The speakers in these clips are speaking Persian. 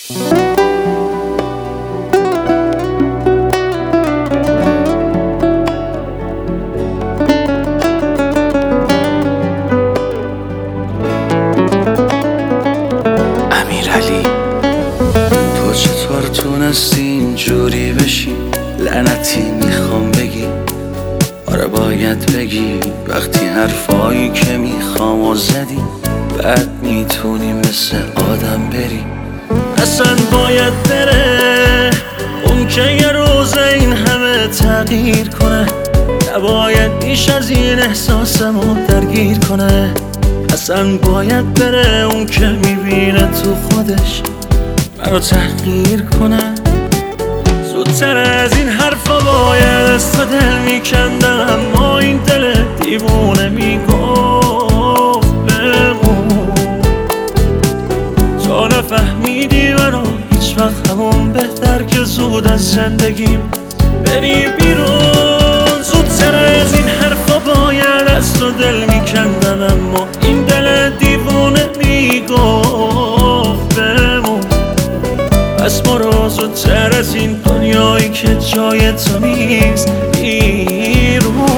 امیرعلی، تو چطور تونستی اینجوری بشی؟ لعنتی میخوام بگی، آره باید بگی وقتی حرفایی که میخوام و زدی، بعد میتونی مثل آدم بری. اصلا باید بره اون که یه روز این همه تغییر کنه، نباید بیش از این احساسمو درگیر کنه. اصلا باید بره اون که میبینه تو خودش منو تحقیر کنه. زودتر از این حرفا باید از تو دل میکندم، اما این دل دیوونه میگفت بمون. تو نفهمیدی منو هیچ وقت، همون بهتر که زود از زندگیم بری بیرون. زودتر از این حرفا باید از تو دل میکندم، اما این دل دیوونه میگفت بمون. پس برو زودتر از این دنیایی که جای تو نیست بیرون.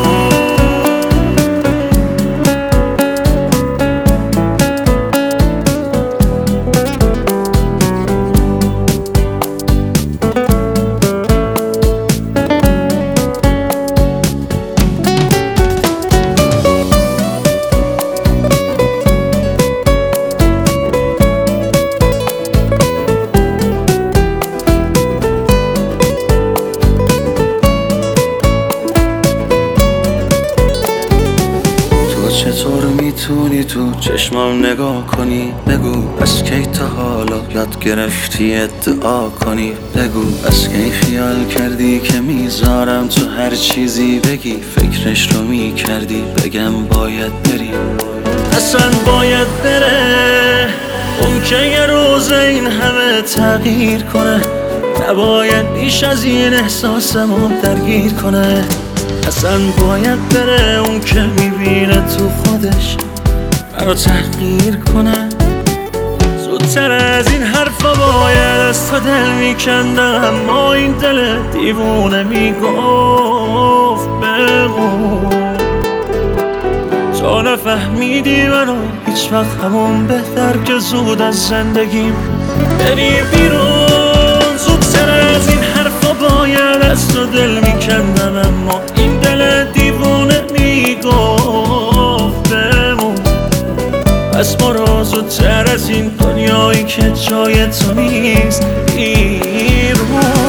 چطور میتونی تو چشمام نگاه کنی؟ بگو از کی تا حالا یاد گرفتی ادعا کنی؟ بگو از کی خیال کردی که میذارم تو هر چیزی بگی؟ فکرش رو میکردی بگم باید بری؟ اصلا باید بره اون که یه روز این همه تغییر کنه، نباید بیش از این احساسمو درگیر کنه. اصلا باید بره اون که میبینه تو خودش منو تحقیر کنه. زودتر از این حرفا باید از تو دل میکندم، اما این دل دیوونه میگفت بمون. تو نفهمیدی منو هیچ وقت، همون بهتر که زود از زندگیم بری بیرون. زودتر از این حرفا باید از تو دل میکندم، اما این دل دیوونه میگفت بمون. پس برو زودتر از این دنیایی که جای تو نیست بیرون.